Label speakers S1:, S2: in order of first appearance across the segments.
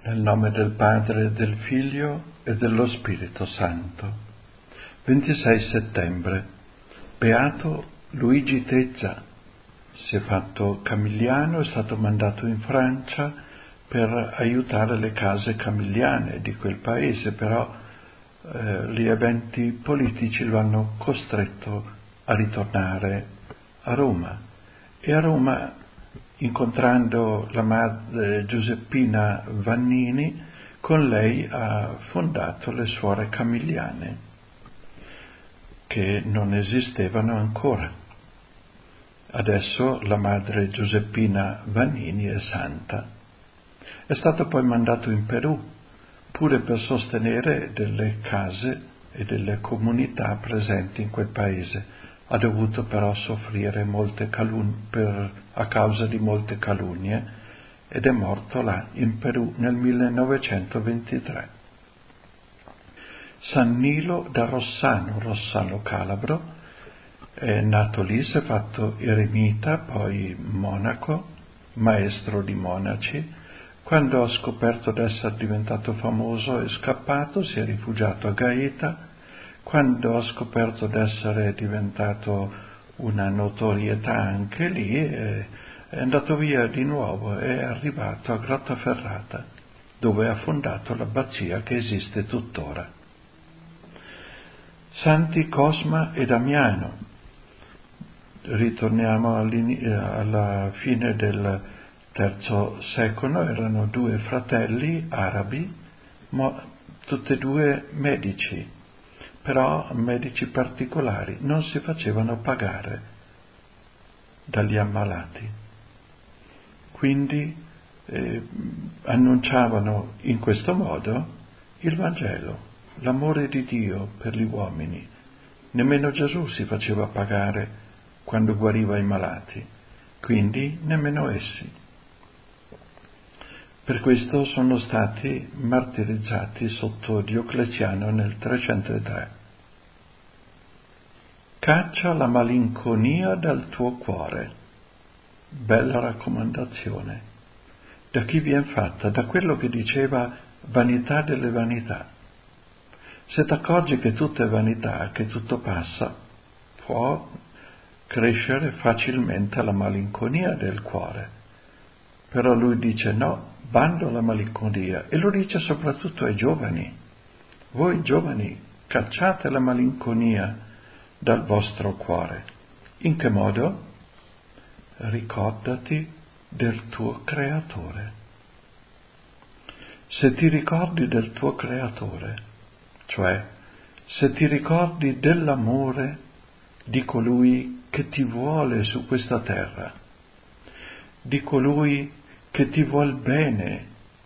S1: Nel nome del Padre, del Figlio e dello Spirito Santo. 26 settembre. Beato Luigi Tezza. Si è fatto camilliano, è stato mandato in Francia per aiutare le case camilliane di quel paese, però gli eventi politici lo hanno costretto a ritornare a Roma. E a Roma, incontrando la madre Giuseppina Vannini, con lei ha fondato le Suore Camilliane, che non esistevano ancora. Adesso la madre Giuseppina Vannini è santa. È stato poi mandato in Perù, pure per sostenere delle case e delle comunità presenti in quel paese. Ha dovuto però soffrire molte a causa di molte calunnie ed è morto là in Perù nel 1923. San Nilo da Rossano Calabro, è nato lì, si è fatto eremita, poi monaco, maestro di monaci. Quando ha scoperto di essere diventato famoso è scappato, si è rifugiato a Gaeta. Quando ha scoperto di essere diventato una notorietà anche lì, è andato via di nuovo, è arrivato a Grottaferrata, dove ha fondato l'abbazia che esiste tuttora. Santi Cosma e Damiano. Ritorniamo alla fine del III secolo, erano due fratelli arabi, tutti e due medici, però medici particolari, non si facevano pagare dagli ammalati. Quindi annunciavano in questo modo il Vangelo, l'amore di Dio per gli uomini. Nemmeno Gesù si faceva pagare quando guariva i malati, quindi nemmeno essi. Per questo sono stati martirizzati sotto Diocleziano nel 303. Caccia la malinconia dal tuo cuore. Bella raccomandazione. Da chi viene fatta? Da quello che diceva vanità delle vanità. Se ti accorgi che tutto è vanità, che tutto passa, può crescere facilmente la malinconia del cuore. Però lui dice no, bando la malinconia, e lo dice soprattutto ai giovani. Voi giovani, cacciate la malinconia dal vostro cuore. In che modo? Ricordati del tuo Creatore. Se ti ricordi del tuo Creatore, cioè se ti ricordi dell'amore di colui che ti vuole su questa terra, di colui che ti vuol bene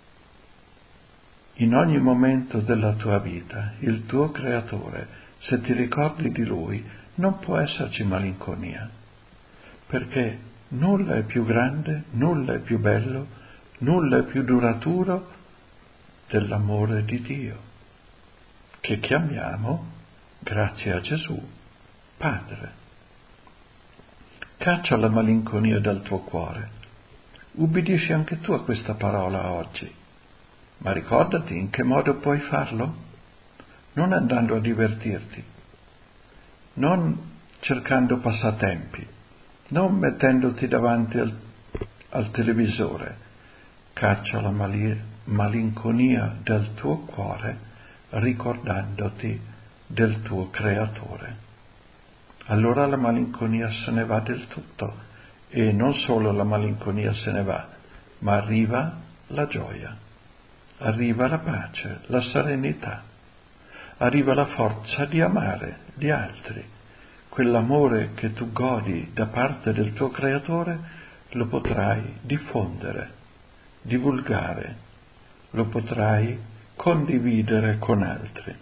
S1: in ogni momento della tua vita, il tuo Creatore, se ti ricordi di Lui, non può esserci malinconia, perché nulla è più grande, nulla è più bello, nulla è più duraturo dell'amore di Dio, che chiamiamo, grazie a Gesù, Padre. Caccia la malinconia dal tuo cuore. Ubbidisci anche tu a questa parola oggi, ma ricordati in che modo puoi farlo? Non andando a divertirti, non cercando passatempi, non mettendoti davanti al televisore. Caccia la malinconia dal tuo cuore ricordandoti del tuo Creatore. Allora la malinconia se ne va del tutto, e non solo la malinconia se ne va, ma arriva la gioia, arriva la pace, la serenità, arriva la forza di amare gli altri. Quell'amore che tu godi da parte del tuo Creatore lo potrai diffondere, divulgare, lo potrai condividere con altri.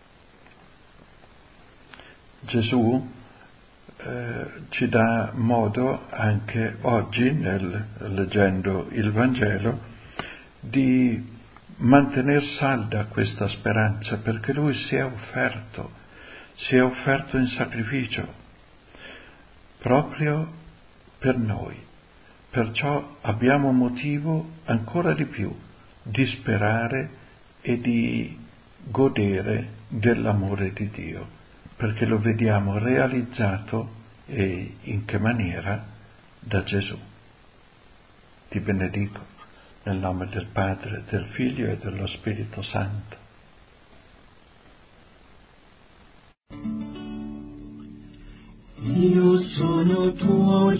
S1: Gesù ci dà modo anche oggi, leggendo il Vangelo, di mantenere salda questa speranza, perché Lui si è offerto in sacrificio proprio per noi. Perciò abbiamo motivo ancora di più di sperare e di godere dell'amore di Dio, perché lo vediamo realizzato, e in che maniera? Da Gesù. Ti benedico nel nome del Padre, del Figlio e dello Spirito Santo.
S2: Io sono tuo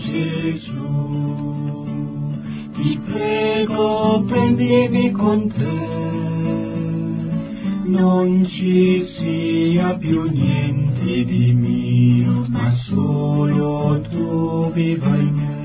S2: Gesù, ti prego prendimi con te, non ci sia più niente di mio, ma solo tu viva in me.